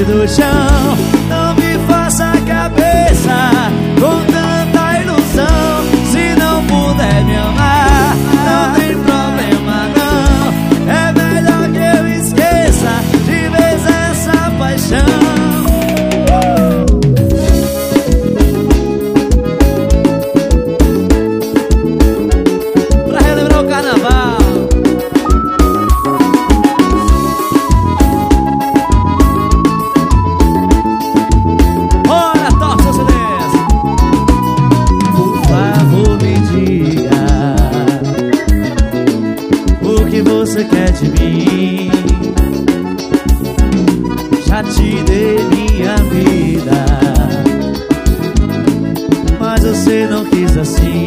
do chão. Não me faça a cabeça com tanta ilusão. Se não puder me amar, não tem problema não. É melhor que eu esqueça de vez essa paixão. Pra relembrar o carnaval. Olha, toca seus CDs. Por favor, me diga o que você quer de mim. Já te dei minha vida, mas você não quis assim.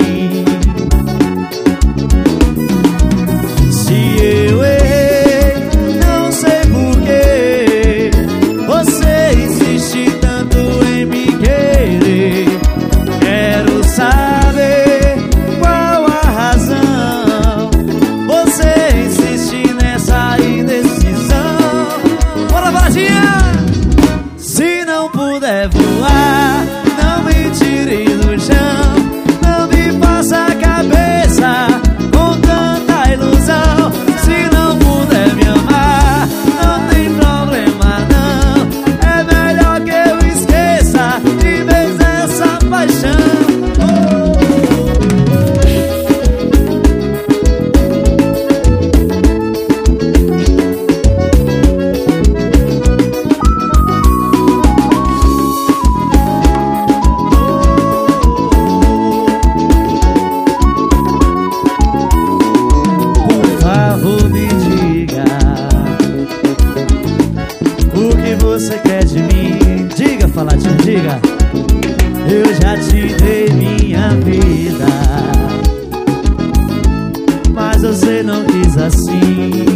Se eu errei, não sei porquê, você insiste tanto em me querer. Quero saber qual a razão. Você insiste nessa indecisão. Bora, Varginha! Se não puder voar, não me tire do chão. Não me faça a cabeça com tanta ilusão. Se não puder me amar, não tem problema não. É melhor que eu esqueça de vez essa paixão. Por favor, me diga o que você quer de mim. Diga, Faladinho, diga. Eu já te dei minha vida, mas você não quis assim.